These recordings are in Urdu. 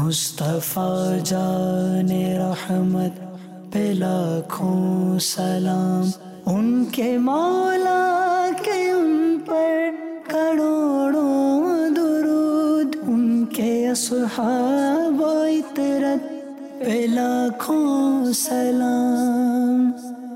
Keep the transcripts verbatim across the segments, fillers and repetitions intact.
مصطفیٰ جان رحمت پہ لاکھوں سلام، ان کے مولا کے ان پر کروڑوں درود، ان کے اصحاب و عطرت پہ لاکھوں سلام۔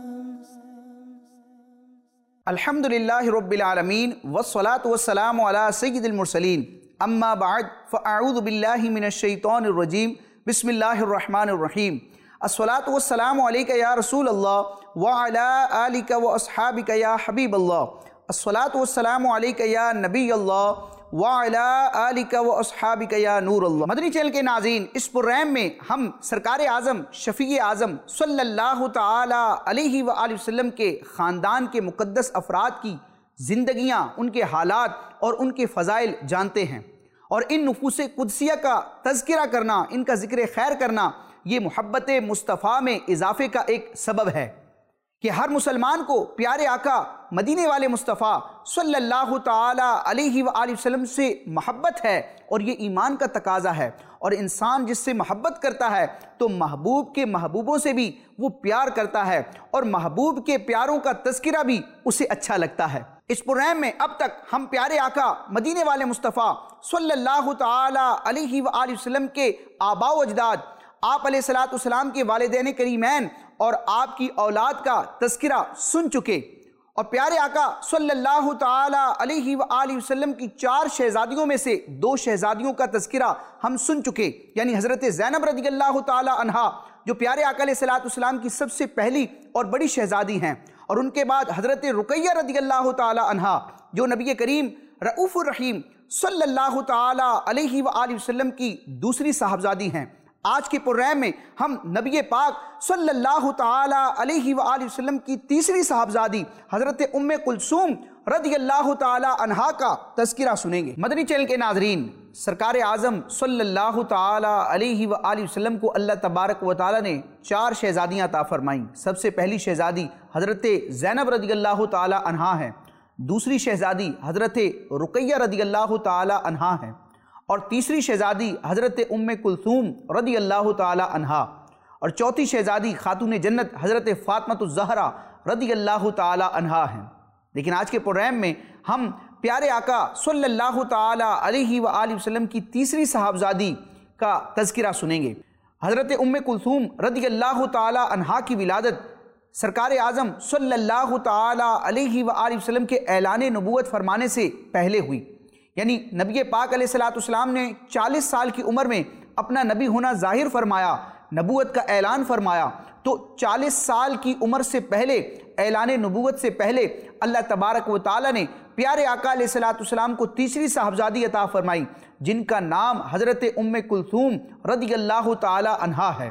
الحمدللہ رب العالمین والصلاة والسلام علی سید المرسلین، اما بعد فاعوذ باللہ من الشیطان الرجیم، بسم اللہ الرحمن الرحیم۔ الصلاة والسلام علیک یا رسول اللہ وعلی آلک و اصحابک یا حبیب اللہ، الصلاة والسلام علیک یا نبی اللہ وعلی آلک و اصحابک یا نور اللہ۔ مدنی چینل کے ناظرین، اس پروگرام میں ہم سرکار اعظم شفیع اعظم صلی اللہ تعالی علیہ وآلہ وسلم کے خاندان کے مقدس افراد کی زندگیاں، ان کے حالات اور ان کے فضائل جانتے ہیں، اور ان نفوس قدسیہ کا تذکرہ کرنا، ان کا ذکر خیر کرنا، یہ محبت مصطفیٰ میں اضافے کا ایک سبب ہے کہ ہر مسلمان کو پیارے آقا مدینے والے مصطفیٰ صلی اللہ تعالی علیہ وآلہ وسلم سے محبت ہے، اور یہ ایمان کا تقاضا ہے، اور انسان جس سے محبت کرتا ہے تو محبوب کے محبوبوں سے بھی وہ پیار کرتا ہے، اور محبوب کے پیاروں کا تذکرہ بھی اسے اچھا لگتا ہے۔ اس پروگرام میں اب تک ہم پیارے آقا مدینے والے مصطفیٰ صلی اللہ تعالی علیہ وآلہ وسلم کے آباء و اجداد، آپ علیہ الصلوۃ والسلام کے والدین کریمین اور آپ کی اولاد کا تذکرہ سن چکے، اور پیارے آقا صلی اللہ تعالی علیہ وآلہ وسلم کی چار شہزادیوں میں سے دو شہزادیوں کا تذکرہ ہم سن چکے، یعنی حضرت زینب رضی اللہ تعالی عنہا جو پیارے آقا علیہ الصلوۃ والسلام کی سب سے پہلی اور بڑی شہزادی ہیں، اور ان کے بعد حضرت رقیہ رضی اللہ تعالی عنہا جو نبی کریم رؤوف الرحیم صلی اللہ تعالی علیہ وآلہ وسلم کی دوسری صاحبزادی ہیں۔ آج کے پروگرام میں ہم نبی پاک صلی اللہ تعالی علیہ وآلہ وسلم کی تیسری صاحبزادی حضرت ام کلثوم رضی اللہ تعالی عنہا کا تذکرہ سنیں گے۔ مدنی چینل کے ناظرین، سرکار اعظم صلی اللہ تعالی علیہ وآلہ وسلم کو اللہ تبارک و تعالی نے چار شہزادیاں عطا فرمائیں۔ سب سے پہلی شہزادی حضرت زینب رضی اللہ تعالی عنہا ہے، دوسری شہزادی حضرت رقیہ رضی اللہ تعالی عنہا ہے، اور تیسری شہزادی حضرت ام کلثوم رضی اللہ تعالی عنہا، اور چوتھی شہزادی خاتون جنت حضرت فاطمۃ الزہرا رضی اللہ تعالی عنہا ہیں۔ لیکن آج کے پروگرام میں ہم پیارے آقا صلی اللہ تعالی علیہ وآلہ وسلم کی تیسری صاحبزادی کا تذکرہ سنیں گے۔ حضرت ام کلثوم رضی اللہ تعالی عنہا کی ولادت سرکار اعظم صلی اللہ تعالی علیہ وآلہ وسلم کے اعلان نبوت فرمانے سے پہلے ہوئی، یعنی نبی پاک علیہ الصلوۃ والسلام نے چالیس سال کی عمر میں اپنا نبی ہونا ظاہر فرمایا، نبوت کا اعلان فرمایا، تو چالیس سال کی عمر سے پہلے، اعلان نبوت سے پہلے اللہ تبارک و تعالی نے پیارے آقا علیہ الصلوۃ والسلام کو تیسری صاحبزادی عطا فرمائی، جن کا نام حضرت ام کلثوم رضی اللہ تعالی عنہا ہے۔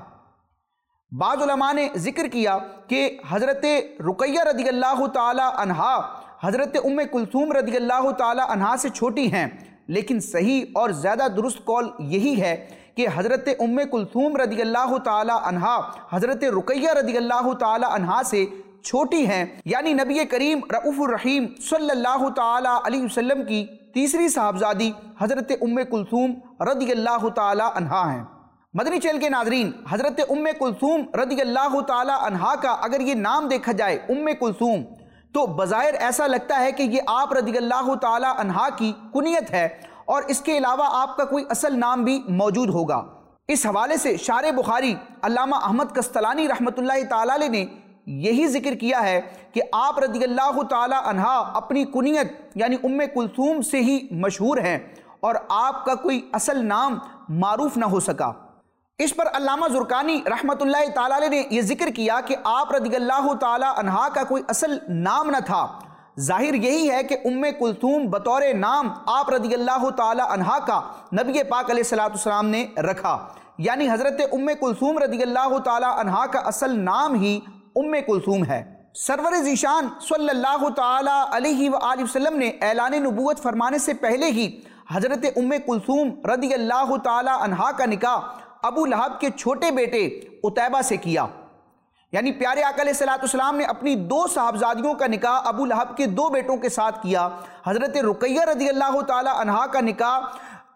بعض علماء نے ذکر کیا کہ حضرت رقیہ رضی اللہ تعالی عنہا حضرت ام کلثوم رضی اللہ تعالی عنہا سے چھوٹی ہیں، لیکن صحیح اور زیادہ درست قول یہی ہے کہ حضرت ام کلثوم رضی اللہ تعالی عنہا حضرت رقیہ رضی اللہ تعالی عنہا سے چھوٹی ہیں، یعنی نبی کریم رؤوف الرحیم صلی اللہ تعالی علیہ وسلم کی تیسری صاحبزادی حضرت ام کلثوم رضی اللہ تعالی عنہا ہیں۔ مدنی چینل کے ناظرین، حضرت ام کلثوم رضی اللہ تعالی عنہا کا اگر یہ نام دیکھا جائے ام کلثوم، تو بظاہر ایسا لگتا ہے کہ یہ آپ رضی اللہ تعالی عنہا کی کنیت ہے، اور اس کے علاوہ آپ کا کوئی اصل نام بھی موجود ہوگا۔ اس حوالے سے شارح بخاری علامہ احمد قسطلانی رحمۃ اللہ تعالی علیہ نے یہی ذکر کیا ہے کہ آپ رضی اللہ تعالی عنہا اپنی کنیت یعنی ام کلثوم سے ہی مشہور ہیں، اور آپ کا کوئی اصل نام معروف نہ ہو سکا۔ اس پر علامہ زرقانی رحمۃ اللہ تعالی علیہ نے یہ ذکر کیا کہ آپ رضی اللہ تعالی عنہا کا کوئی اصل نام نہ تھا، ظاہر یہی ہے کہ ام کلثوم بطور نام آپ رضی اللہ تعالی عنہا کا نبی پاک علیہ الصلوۃ والسلام نے رکھا، یعنی حضرت ام کلثوم رضی اللہ تعالی عنہا کا اصل نام ہی ام کلثوم ہے۔ سرور ذیشان صلی اللہ تعالی علیہ وآلہ وسلم نے اعلان نبوت فرمانے سے پہلے ہی حضرت ام کلثوم رضی اللہ تعالی عنہا کا نکاح ابو لہب کے چھوٹے بیٹے عتیبہ سے کیا، یعنی پیارے آقا علیہ الصلوۃ والسلام نے اپنی دو صاحبزادیوں کا نکاح ابو لہب کے دو بیٹوں کے ساتھ کیا۔ حضرت رقیہ رضی اللہ تعالی عنہا کا نکاح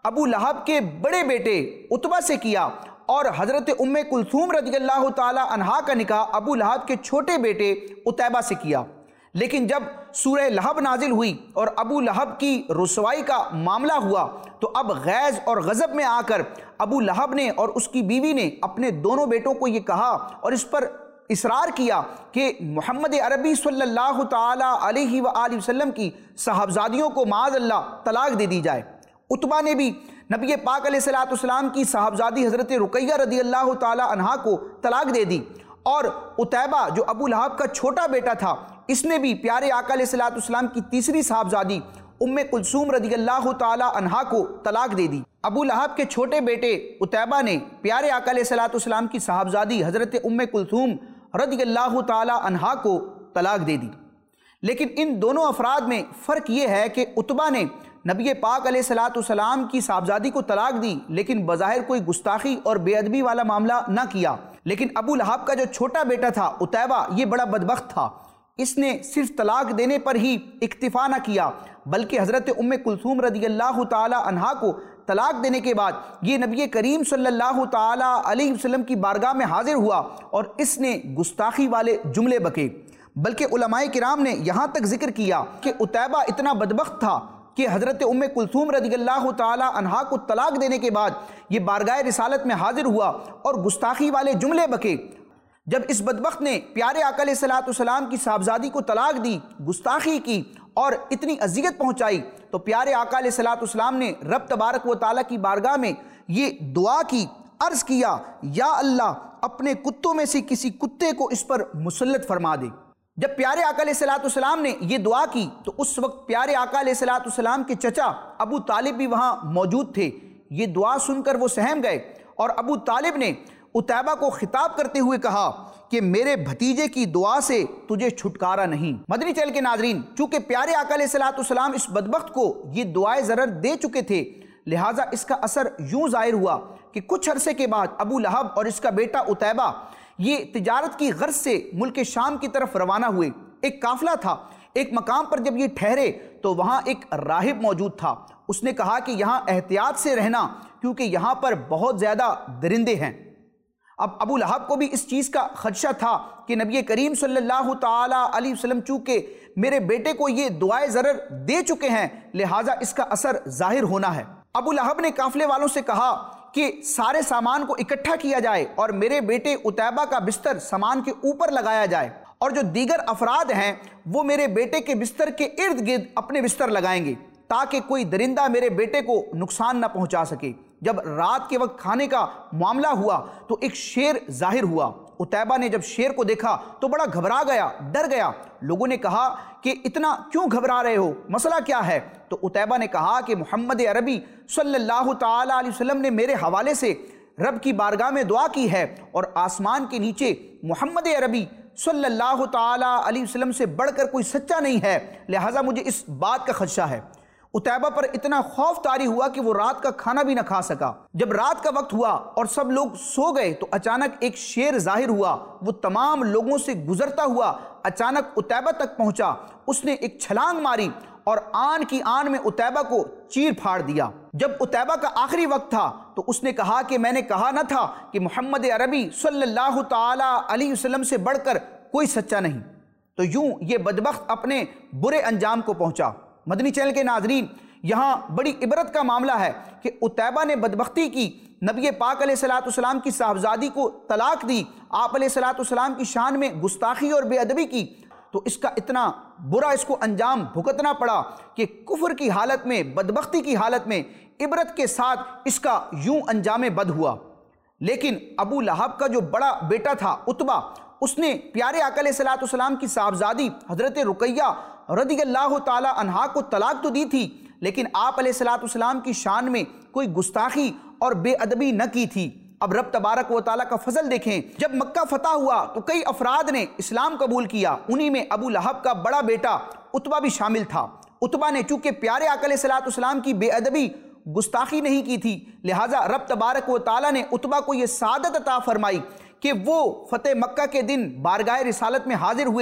ابو لہب کے بڑے بیٹے عتبہ سے کیا اور حضرت ام کلثوم رضی اللہ تعالی عنہا کا نکاح ابو لہب کے چھوٹے بیٹے عتیبہ سے کیا۔ لیکن جب سورہ لہب نازل ہوئی اور ابو لہب کی رسوائی کا معاملہ ہوا تو اب غیظ اور غضب میں آ کر ابو لہب نے اور اس کی بیوی نے اپنے دونوں بیٹوں کو یہ کہا اور اس پر اصرار کیا کہ محمد عربی صلی اللہ تعالی علیہ وآلہ وسلم کی صاحبزادیوں کو معاذ اللہ طلاق دے دی جائے۔ عتبہ نے بھی نبی پاک علیہ الصلوۃ والسلام کی صاحبزادی حضرت رقیہ رضی اللہ تعالی عنہا کو طلاق دے دی، اور عتیبہ جو ابو لہب کا چھوٹا بیٹا تھا اس نے بھی پیارے آقا علیہ الصلوۃ والسلام کی تیسری صاحبزادی ام کلثوم رضی اللہ تعالی عنہا کو طلاق دے دی۔ ابو لہب کے چھوٹے بیٹے عتیبہ نے پیارے آقا علیہ الصلوۃ والسلام کی صاحبزادی حضرت ام کلثوم رضی اللہ تعالی عنہا کو طلاق دے دی۔ لیکن ان دونوں افراد میں فرق یہ ہے کہ عتبہ نے نبی پاک علیہ الصلوۃ والسلام کی صاحبزادی کو طلاق دی لیکن بظاہر کوئی گستاخی اور بے ادبی والا معاملہ نہ کیا، لیکن ابو لہب کا جو چھوٹا بیٹا تھا عتیبہ یہ بڑا بدبخت تھا، اس نے صرف طلاق دینے پر ہی اکتفا نہ کیا بلکہ حضرت ام کلثوم رضی اللہ تعالی عنہا کو طلاق دینے کے بعد یہ نبی کریم صلی اللہ تعالی علیہ وسلم کی بارگاہ میں حاضر ہوا اور اس نے گستاخی والے جملے بکے، بلکہ علماء کرام نے یہاں تک ذکر کیا کہ عتیبہ اتنا بدبخت تھا کہ حضرت ام کلثوم رضی اللہ تعالی عنہا کو طلاق دینے کے بعد یہ بارگاہ رسالت میں حاضر ہوا اور گستاخی والے جملے بکے۔ جب اس بدبخت نے پیارے آقا علیہ الصلوۃ والسلام کی صاحبزادی کو طلاق دی، گستاخی کی اور اتنی اذیت پہنچائی تو پیارے آقا علیہ الصلوۃ والسلام نے رب تبارک و تعالیٰ کی بارگاہ میں یہ دعا کی، عرض کیا یا اللہ اپنے کتوں میں سے کسی کتے کو اس پر مسلط فرما دے۔ جب پیارے آقا علیہ الصلوۃ والسلام نے یہ دعا کی تو اس وقت پیارے آقا علیہ الصلوۃ والسلام کے چچا ابو طالب بھی وہاں موجود تھے۔ یہ دعا سن کر وہ سہم گئے اور ابو طالب نے عتیبہ کو خطاب کرتے ہوئے کہا کہ میرے بھتیجے کی دعا سے تجھے چھٹکارا نہیں۔ مدنی چینل کے ناظرین، چونکہ پیارے آقا علیہ الصلوۃ والسلام اس بدبخت کو یہ دعائے ضرر دے چکے تھے، لہٰذا اس کا اثر یوں ظاہر ہوا کہ کچھ عرصے کے بعد ابو لہب اور اس کا بیٹا عتیبہ یہ تجارت کی غرض سے ملک شام کی طرف روانہ ہوئے۔ ایک قافلہ تھا، ایک مقام پر جب یہ ٹھہرے تو وہاں ایک راہب موجود تھا۔ اس نے کہا کہ یہاں احتیاط سے رہنا کیونکہ یہاں پر بہت زیادہ درندے ہیں۔ اب ابو لہب کو بھی اس چیز کا خدشہ تھا کہ نبی کریم صلی اللہ تعالی علیہ وسلم چونکہ میرے بیٹے کو یہ دعائے ضرر دے چکے ہیں لہٰذا اس کا اثر ظاہر ہونا ہے۔ ابو لہب نے قافلے والوں سے کہا کہ سارے سامان کو اکٹھا کیا جائے اور میرے بیٹے عتیبہ کا بستر سامان کے اوپر لگایا جائے، اور جو دیگر افراد ہیں وہ میرے بیٹے کے بستر کے ارد گرد اپنے بستر لگائیں گے تاکہ کوئی درندہ میرے بیٹے کو نقصان نہ پہنچا سکے۔ جب رات کے وقت کھانے کا معاملہ ہوا تو ایک شیر ظاہر ہوا۔ عتیبہ نے جب شیر کو دیکھا تو بڑا گھبرا گیا، ڈر گیا۔ لوگوں نے کہا کہ اتنا کیوں گھبرا رہے ہو، مسئلہ کیا ہے؟ تو عتیبہ نے کہا کہ محمد عربی صلی اللہ تعالی علیہ وسلم نے میرے حوالے سے رب کی بارگاہ میں دعا کی ہے اور آسمان کے نیچے محمد عربی صلی اللہ تعالی علیہ وسلم سے بڑھ کر کوئی سچا نہیں ہے، لہٰذا مجھے اس بات کا خدشہ ہے۔ عتیبہ پر اتنا خوف طاری ہوا کہ وہ رات کا کھانا بھی نہ کھا سکا۔ جب رات کا وقت ہوا اور سب لوگ سو گئے تو اچانک ایک شیر ظاہر ہوا، وہ تمام لوگوں سے گزرتا ہوا اچانک عتیبہ تک پہنچا۔ اس نے ایک چھلانگ ماری اور آن کی آن میں عتیبہ کو چیر پھاڑ دیا۔ جب عتیبہ کا آخری وقت تھا تو اس نے کہا کہ میں نے کہا نہ تھا کہ محمد عربی صلی اللہ تعالی علیہ وسلم سے بڑھ کر کوئی سچا نہیں۔ تو یوں یہ بدبخت اپنے برے انجام کو پہنچا۔ مدنی چینل کے ناظرین، یہاں بڑی عبرت کا معاملہ ہے کہ عتیبہ نے بدبختی کی، نبی پاک علیہ الصلوۃ والسلام کی صاحبزادی کو طلاق دی، آپ علیہ الصلوۃ والسلام کی شان میں گستاخی اور بے ادبی کی، تو اس کا اتنا برا اس کو انجام بھگتنا پڑا کہ کفر کی حالت میں، بدبختی کی حالت میں عبرت کے ساتھ اس کا یوں انجام بد ہوا۔ لیکن ابو لہب کا جو بڑا بیٹا تھا عتبہ، اس نے پیارے آقا علیہ الصلوۃ والسلام کی صاحبزادی حضرت رقیہ رضی اللہ تعالی عنہا کو طلاق تو دی تھی لیکن آپ علیہ الصلوۃ والسلام کی شان میں کوئی گستاخی اور بے ادبی نہ کی تھی۔ اب رب تبارک و تعالیٰ کا فضل دیکھیں، جب مکہ فتح ہوا تو کئی افراد نے اسلام قبول کیا، انہی میں ابو لہب کا بڑا بیٹا عتبہ بھی شامل تھا۔ عتبہ نے چونکہ پیارے آقا علیہ الصلوۃ والسلام کی بے ادبی، گستاخی نہیں کی تھی، لہٰذا رب تبارک و تعالیٰ نے عتبہ کو یہ سعادت عطا فرمائی کہ وہ فتح مکہ کے دن بارگاہ رسالت میں حاضر ہوئے،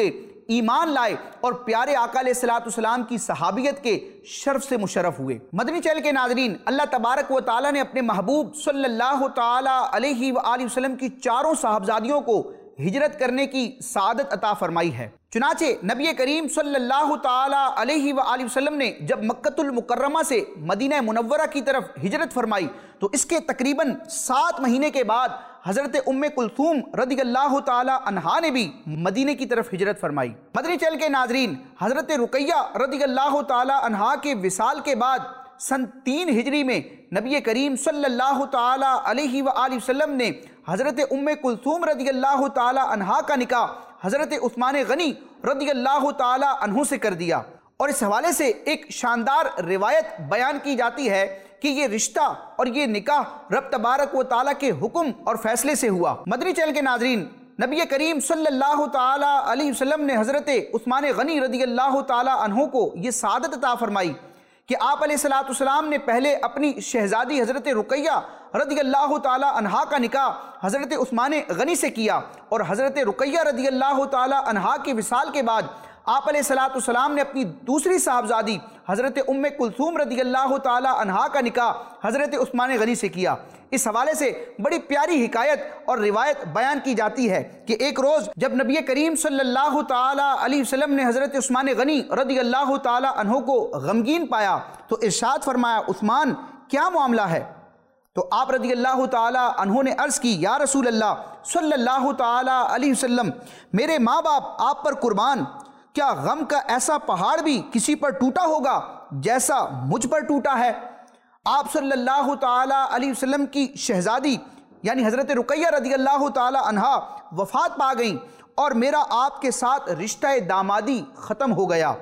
ایمان لائے اور پیارے آقا علیہ الصلوۃ والسلام کی صحابیت کے شرف سے مشرف ہوئے۔ مدنی چینل کے ناظرین، اللہ تبارک و تعالیٰ نے اپنے محبوب صلی اللہ تعالیٰ علیہ وآلہ وسلم کی چاروں صاحبزادیوں کو ہجرت کرنے کی سعادت عطا فرمائی ہے۔ چنانچہ نبی کریم صلی اللہ تعالیٰ علیہ وآلہ وسلم نے جب مکۃ المکرمہ سے مدینہ منورہ کی طرف ہجرت فرمائی تو اس کے تقریباً سات مہینے کے بعد حضرت ام کلثوم رضی اللہ تعالیٰ عنہا نے بھی مدینہ کی طرف ہجرت فرمائی۔ مدنی چینل کے ناظرین، حضرت رقیہ رضی اللہ تعالیٰ عنہا کے وصال کے بعد سن تین ہجری میں نبی کریم صلی اللہ تعالیٰ علیہ وآلہ وسلم نے حضرت ام کلثوم رضی اللہ تعالیٰ عنہا کا نکاح حضرت عثمان غنی رضی اللہ تعالیٰ عنہ سے کر دیا، اور اس حوالے سے ایک شاندار روایت بیان کی جاتی ہے کہ یہ رشتہ اور یہ نکاح رب تبارک و تعالیٰ کے حکم اور فیصلے سے ہوا۔ مدنی چینل کے ناظرین، نبی کریم صلی اللہ تعالیٰ علیہ وسلم نے حضرت عثمان غنی رضی اللہ تعالیٰ عنہ کو یہ سعادت عطا فرمائی کہ آپ علیہ الصلوۃ والسلام نے پہلے اپنی شہزادی حضرت رقیہ رضی اللہ تعالیٰ عنہا کا نکاح حضرت عثمان غنی سے کیا، اور حضرت رقیہ رضی اللہ تعالیٰ عنہا کے وصال کے بعد آپ علیہ الصلوۃ والسلام نے اپنی دوسری صاحبزادی حضرت ام کلثوم رضی اللہ تعالیٰ عنہا کا نکاح حضرت عثمان غنی سے کیا۔ اس حوالے سے بڑی پیاری حکایت اور روایت بیان کی جاتی ہے کہ ایک روز جب نبی کریم صلی اللہ تعالیٰ علیہ وسلم نے حضرت عثمان غنی رضی اللہ تعالیٰ عنہ کو غمگین پایا تو ارشاد فرمایا، عثمان کیا معاملہ ہے؟ تو آپ رضی اللہ تعالیٰ عنہ نے عرض کی، یا رسول اللہ صلی اللہ تعالیٰ علیہ وسلم، میرے ماں باپ آپ پر قربان، کیا غم کا ایسا پہاڑ بھی کسی پر ٹوٹا ہوگا جیسا مجھ پر ٹوٹا ہے؟ آپ صلی اللہ تعالیٰ علیہ وسلم کی شہزادی یعنی حضرت رقیہ رضی اللہ تعالیٰ عنہا وفات پا گئیں اور میرا آپ کے ساتھ رشتہ دامادی ختم ہو گیا۔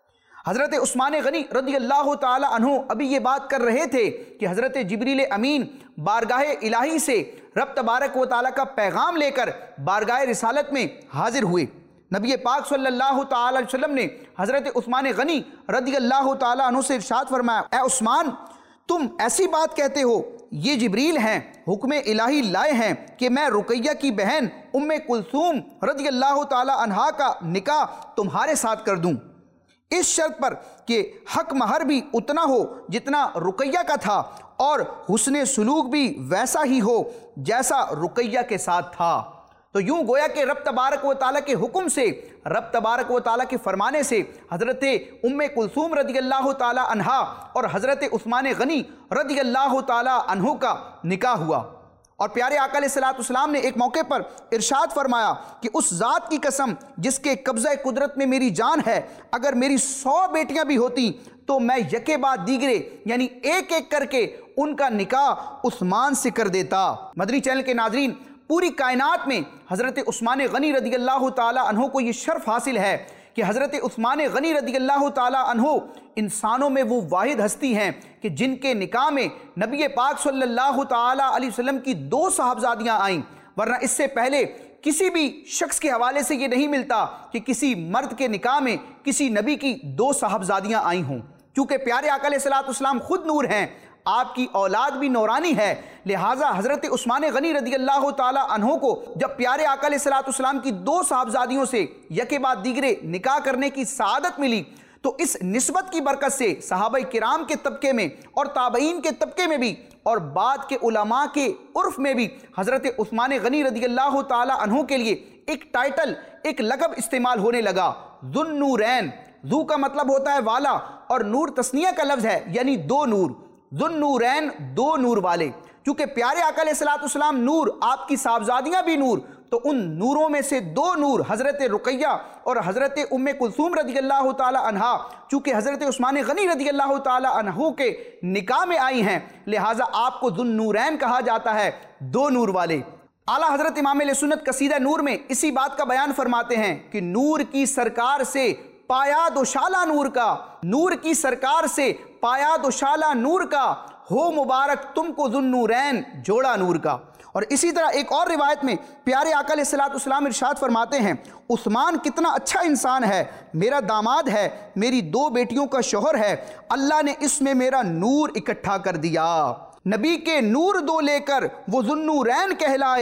حضرت عثمان غنی رضی اللہ تعالیٰ عنہ ابھی یہ بات کر رہے تھے کہ حضرت جبریل امین بارگاہ الہی سے رب تبارک و تعالیٰ کا پیغام لے کر بارگاہ رسالت میں حاضر ہوئے۔ نبی پاک صلی اللہ تعالیٰ علیہ وسلم نے حضرت عثمان غنی رضی اللہ تعالیٰ عنہ سے ارشاد فرمایا، اے عثمان تم ایسی بات کہتے ہو، یہ جبریل ہیں، حکم الہی لائے ہیں کہ میں رقیہ کی بہن ام کلثوم رضی اللہ تعالیٰ عنہا کا نکاح تمہارے ساتھ کر دوں، اس شرط پر کہ حق مہر بھی اتنا ہو جتنا رقیہ کا تھا اور حسن سلوک بھی ویسا ہی ہو جیسا رقیہ کے ساتھ تھا۔ تو یوں گویا کہ رب تبارک و تعالیٰ کے حکم سے، رب تبارک و تعالیٰ کے فرمانے سے حضرت ام کلثوم رضی اللہ تعالیٰ عنہا اور حضرت عثمان غنی رضی اللہ تعالیٰ عنہ کا نکاح ہوا۔ اور پیارے آقا علیہ الصلوۃ والسلام نے ایک موقع پر ارشاد فرمایا کہ اس ذات کی قسم جس کے قبضہ قدرت میں میری جان ہے، اگر میری سو بیٹیاں بھی ہوتی تو میں یکے بعد دیگرے یعنی ایک ایک کر کے ان کا نکاح عثمان سے کر دیتا۔ مدنی چینل کے ناظرین، پوری کائنات میں حضرت عثمان غنی رضی اللہ تعالیٰ عنہ کو یہ شرف حاصل ہے کہ حضرت عثمان غنی رضی اللہ تعالیٰ عنہ انسانوں میں وہ واحد ہستی ہیں کہ جن کے نکاح میں نبی پاک صلی اللہ تعالیٰ علیہ وسلم کی دو صاحبزادیاں آئیں، ورنہ اس سے پہلے کسی بھی شخص کے حوالے سے یہ نہیں ملتا کہ کسی مرد کے نکاح میں کسی نبی کی دو صاحبزادیاں آئی ہوں۔ چونکہ پیارے آقا علیہ الصلوۃ والسلام خود نور ہیں، آپ کی اولاد بھی نورانی ہے، لہٰذا حضرت عثمان غنی رضی اللہ تعالیٰ عنہ کو جب پیارے آقا علیہ الصلوۃ والسلام کی دو صاحبزادیوں سے یکے بعد دیگرے نکاح کرنے کی سعادت ملی تو اس نسبت کی برکت سے صحابہ کرام کے طبقے میں اور تابعین کے طبقے میں بھی اور بعد کے علماء کے عرف میں بھی حضرت عثمان غنی رضی اللہ تعالیٰ عنہ کے لیے ایک ٹائٹل، ایک لقب استعمال ہونے لگا، ذو النورین۔ ذو کا مطلب ہوتا ہے والا اور نور تثنیہ کا لفظ ہے یعنی دو نور، ذو النورین دو نور والے۔ چونکہ پیارے آقا علیہ الصلوۃ والسلام نور، آپ کی صاحبزادیاں بھی نور، تو ان نوروں میں سے دو نور حضرت رقیہ اور حضرت ام کلثوم رضی اللہ تعالی عنہا چونکہ حضرت عثمان غنی رضی اللہ تعالی عنہ کے نکاح میں آئی ہیں، لہٰذا آپ کو ذو النورین کہا جاتا ہے، دو نور والے۔ اعلیٰ حضرت امام اہل سنت قصیدہ نور میں اسی بات کا بیان فرماتے ہیں کہ نور کی سرکار سے پایا دوشالہ نور کا، نور کی سرکار سے پایا دوشالہ نور کا، ہو مبارک تم کو ذو النورین جوڑا نور کا۔ اور اسی طرح ایک اور روایت میں پیارے آقا علیہ الصلوۃ والسلام ارشاد فرماتے ہیں، عثمان کتنا اچھا انسان ہے، میرا داماد ہے، میری دو بیٹیوں کا شوہر ہے، اللہ نے اس میں میرا نور اکٹھا کر دیا۔ نبی کے نور دو لے کر وہ ذو النورین کہلائے،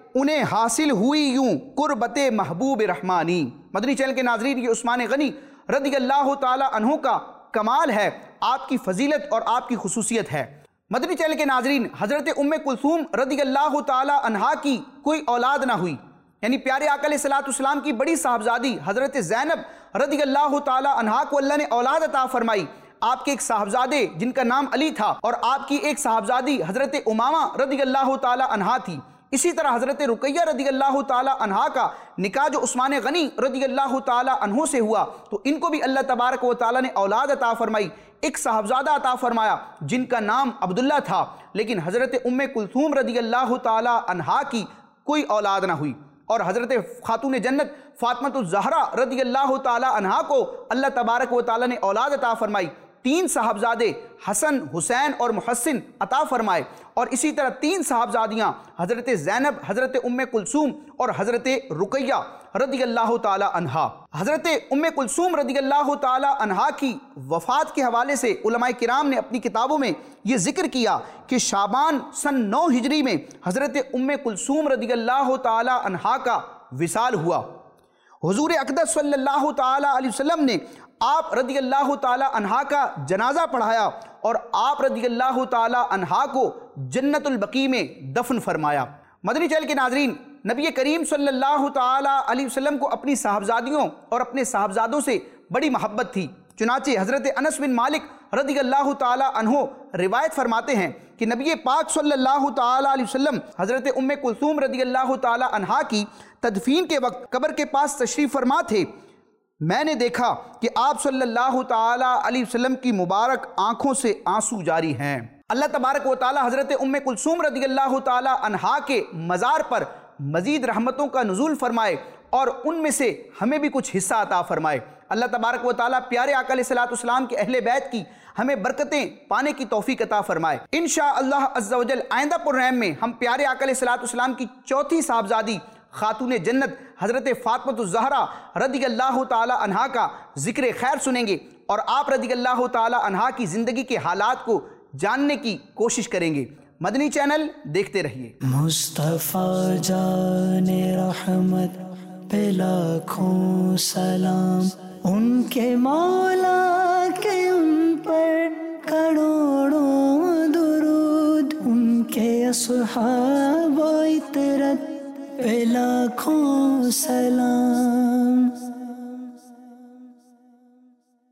انہیں حاصل ہوئی یوں قربت محبوب رحمانی۔ مدنی چینل کے ناظرین، یہ عثمان غنی رضی اللہ تعالی عنہ کا کمال ہے، آپ کی فضیلت اور آپ کی خصوصیت ہے۔ مدنی چینل کے ناظرین، حضرت ام کلثوم رضی اللہ تعالی عنہا کی کوئی اولاد نہ ہوئی، یعنی پیارے آقا علیہ الصلوۃ والسلام کی بڑی صاحبزادی حضرت زینب رضی اللہ تعالی عنہا کو اللہ نے اولاد عطا فرمائی۔ آپ کے ایک صاحبزادے جن کا نام علی تھا اور آپ کی ایک صاحبزادی حضرت امامہ رضی اللہ تعالی عنہا تھی۔ اسی طرح حضرت رقیہ رضی اللہ تعالی عنہا کا نکاح جو عثمان غنی رضی اللہ تعالی عنہ سے ہوا، تو ان کو بھی اللہ تبارک و تعالی نے اولاد عطا فرمائی، ایک صاحبزادہ عطا فرمایا جن کا نام عبداللہ تھا، لیکن حضرت ام کلثوم رضی اللہ تعالی عنہا کی کوئی اولاد نہ ہوئی۔ اور حضرت خاتون جنت فاطمہ الزہرا رضی اللہ تعالی عنہا کو اللہ تبارک و تعالی نے اولاد عطا فرمائی، تین صاحبزادے حسن، حسین اور محسن عطا فرمائے، اور اسی طرح تین صاحبزادیاں حضرت زینب، حضرت ام کلثوم اور حضرت رقیہ رضی اللہ تعالی عنہا۔ حضرت ام کلثوم رضی اللہ تعالی عنہا کی وفات کے حوالے سے علماء کرام نے اپنی کتابوں میں یہ ذکر کیا کہ شعبان سن نو ہجری میں حضرت ام کلثوم رضی اللہ تعالی عنہا کا وصال ہوا۔ حضور اقدس صلی اللہ تعالی علیہ وسلم نے آپ رضی اللہ تعالی عنہا کا جنازہ پڑھایا اور آپ رضی اللہ تعالی عنہا کو جنت البقیع میں دفن فرمایا۔ مدنی چینل کے ناظرین، نبی کریم صلی اللہ تعالی علیہ وسلم کو اپنی صاحبزادیوں اور اپنے صاحبزادوں سے بڑی محبت تھی، چنانچہ حضرت انس بن مالک رضی اللہ تعالی عنہ روایت فرماتے ہیں کہ نبی پاک صلی اللہ تعالی علیہ وسلم حضرت ام کلثوم رضی اللہ تعالی عنہا کی تدفین کے وقت قبر کے پاس تشریف فرما تھے۔ میں نے دیکھا کہ آپ صلی اللہ تعالی علیہ وسلم کی مبارک آنکھوں سے آنسو جاری ہیں۔ اللہ تبارک و تعالی حضرت ام کلثوم رضی اللہ تعالی عنہا کے مزار پر مزید رحمتوں کا نزول فرمائے اور ان میں سے ہمیں بھی کچھ حصہ عطا فرمائے۔ اللہ تبارک و تعالی پیارے آقا علیہ الصلوۃ والسلام کے اہل بیت کی ہمیں برکتیں پانے کی توفیق عطا فرمائے۔ انشاءاللہ عز و جل آئندہ پروگرام میں ہم پیارے آقا علیہ الصلوۃ والسلام کی چوتھی صاحبزادی خاتون جنت حضرت فاطمہ الزہرا رضی اللہ تعالی عنہا کا ذکر خیر سنیں گے اور آپ رضی اللہ تعالی عنہا کی زندگی کے حالات کو جاننے کی کوشش کریں گے۔ مدنی چینل دیکھتے رہیے۔ مصطفیٰ جان رحمت پہ لاکھوں سلام، ان کے مولا کے ان پر کروڑوں درود، ان کے اصحاب و اطرت پہ لاکھوں سلام۔